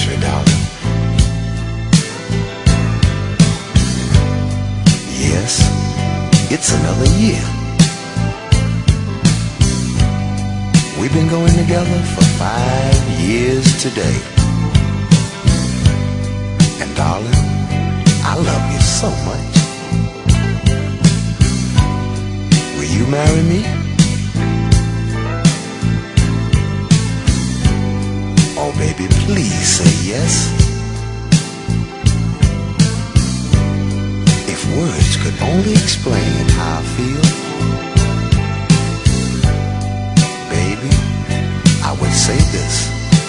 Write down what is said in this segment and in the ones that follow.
anniversary, darling. Yes, it's another year. We've been going together for 5 years today. And darling, I love you so much. Will you marry me? Oh baby, please say yes. If words could only explain how I feel, baby, I would say this.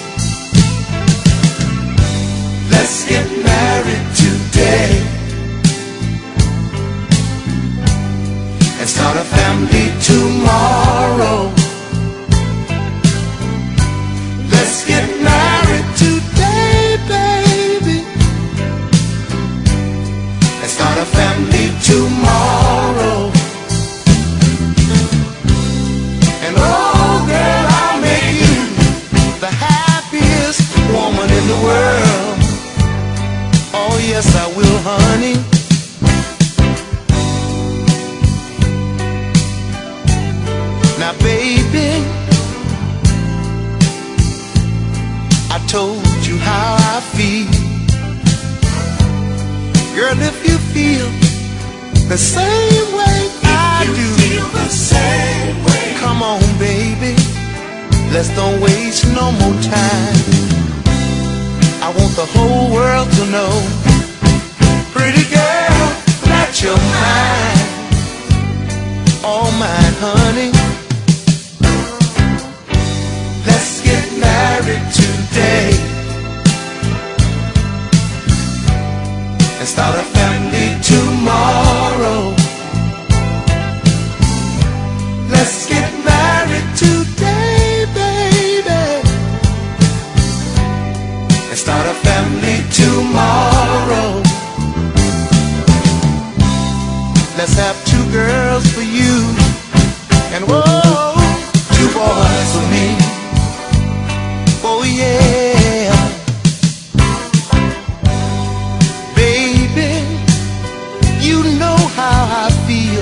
Let's get married today and start a family tomorrow. Let's get married today, baby, and start a family tomorrow. And oh girl, I'll make you the happiest woman in the world. Oh yes, I will, honey. Now baby, I told you how I feel. Girl, if you feel the same way I do, feel the same way, come on baby, let's don't waste no more time. I want the whole world to know, pretty girl, that you're mine, all mine, honey. Let's get married today and start a family tomorrow. Let's get married today, baby, and start a family tomorrow. Let's have 2 girls for you and whoa, 2 boys for me. Oh yeah, baby, you know how I feel.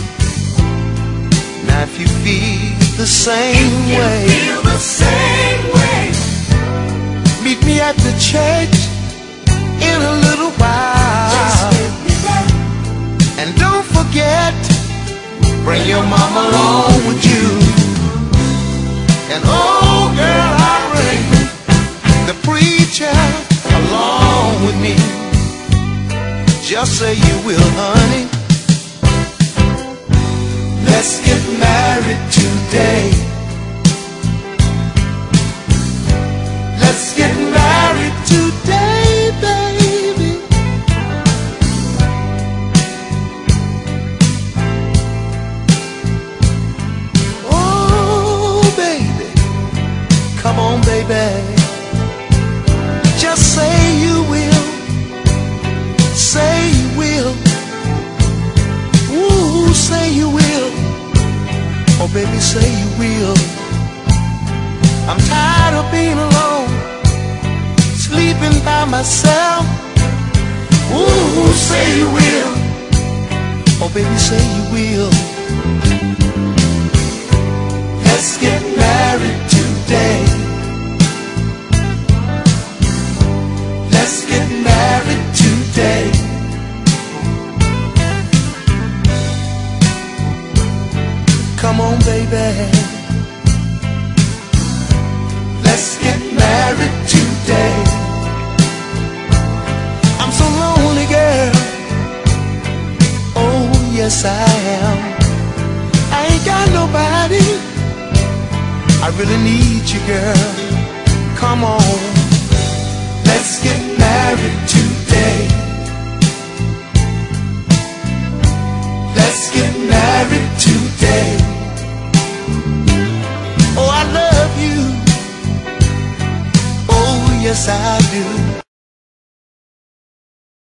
Now if you feel the same way, feel the same way, meet me at the church in a little while. Just meet me there. And don't forget, bring your mama along with you. And oh girl, I'll bring the preacher along with me. Just say you will, honey. Let's get married today. Let's get married today, baby. Oh, baby, come on, baby. Just say you will. Say you will. Ooh, say you will. Oh, baby, say you will. I'm tired of being alone, sleeping by myself. Ooh, say you will. Oh, baby, say you will. Let's get married today. Let's get married today. Come on, baby. Let's get married today. I'm so lonely, girl. Oh, yes, I am. I ain't got nobody. I really need you, girl. Come on. Let's get married today. Let's get married today. Oh, I love you. Oh, yes, I do.